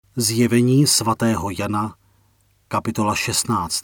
Zjevení svatého Jana, kapitola 16.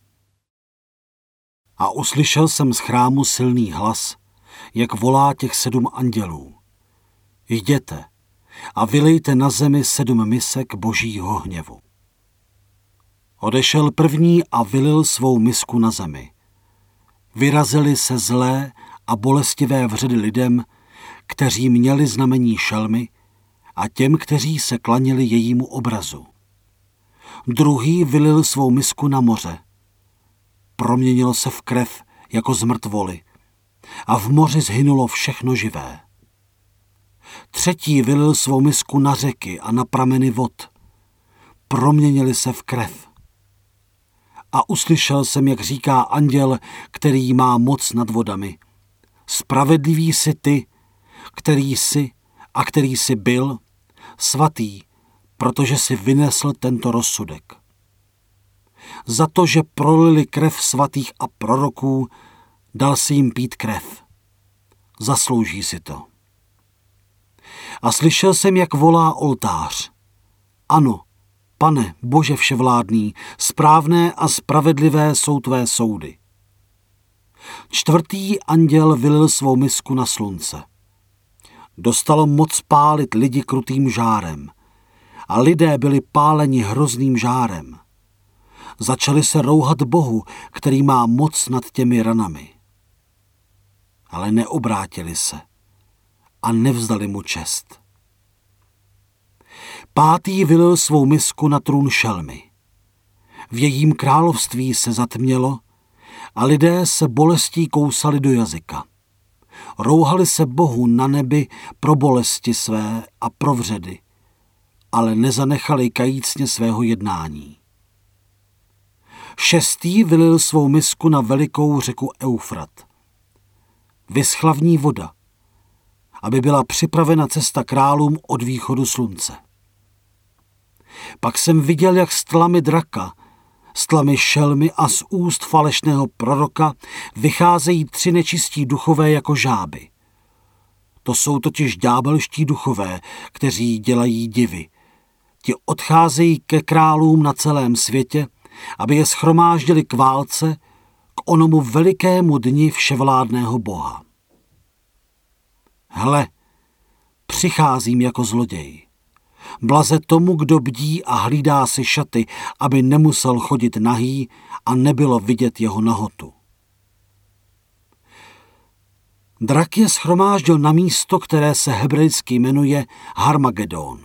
A uslyšel jsem z chrámu silný hlas, jak volá těch 7 andělů. Jděte a vylejte na zemi 7 misek božího hněvu. Odešel první a vylil svou misku na zemi. Vyrazily se zlé a bolestivé vředy lidem, kteří měli znamení šelmy, a těm, kteří se klanili jejímu obrazu. Druhý vylil svou misku na moře. Proměnilo se v krev jako z mrtvoly a v moři zhynulo všechno živé. Třetí vylil svou misku na řeky a na prameny vod. Proměnili se v krev. A uslyšel jsem, jak říká anděl, který má moc nad vodami. Spravedlivý jsi ty, který jsi a který jsi byl, svatý, protože jsi vynesl tento rozsudek. Za to, že prolili krev svatých a proroků, dal si jim pít krev. Zaslouží si to. A slyšel jsem, jak volá oltář. Ano, Pane, Bože vševládný, správné a spravedlivé jsou tvé soudy. Čtvrtý anděl vylil svou misku na slunce. Dostalo moc pálit lidi krutým žárem a lidé byli páleni hrozným žárem. Začali se rouhat Bohu, který má moc nad těmi ranami. Ale neobrátili se a nevzdali mu čest. Pátý vylil svou misku na trůn šelmy. V jejím království se zatmělo a lidé se bolestí kousali do jazyka. Rouhali se Bohu na nebi pro bolesti své a pro vředy, ale nezanechali kajícně svého jednání. Šestý vylil svou misku na velikou řeku Eufrat. Vyschla v ní voda, aby byla připravena cesta králům od východu slunce. Pak jsem viděl, jak z tlamy draka, z tlamy šelmy a z úst falešného proroka vycházejí 3 nečistí duchové jako žáby. To jsou totiž ďábelští duchové, kteří dělají divy. Ti odcházejí ke králům na celém světě, aby je shromáždili k válce, k onomu velikému dni vševládného Boha. Hle, přicházím jako zloděj. Blaze tomu, kdo bdí a hlídá si šaty, aby nemusel chodit nahý a nebylo vidět jeho nahotu. Drak je shromáždil na místo, které se hebrejsky jmenuje Harmagedón.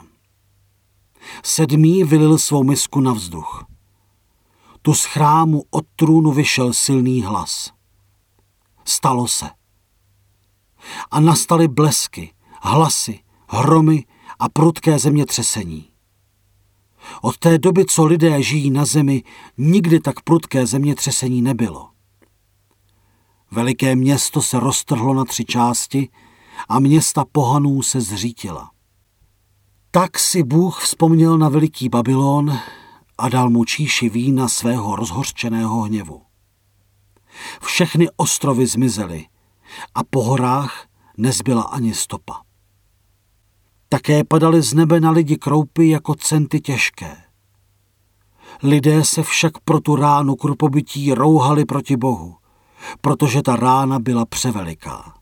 7. vylil svou misku na vzduch. Tu z chrámu od trůnu vyšel silný hlas. Stalo se. A nastaly blesky, hlasy, hromy a prudké zemětřesení. Od té doby, co lidé žijí na zemi, nikdy tak prudké zemětřesení nebylo. Veliké město se roztrhlo na 3 části a města pohanů se zřítila. Tak si Bůh vzpomněl na veliký Babylon a dal mu číši vína svého rozhořčeného hněvu. Všechny ostrovy zmizely a po horách nezbyla ani stopa. Také padaly z nebe na lidi kroupy jako centy těžké. Lidé se však pro tu ránu krupobytí rouhali proti Bohu, protože ta rána byla převeliká.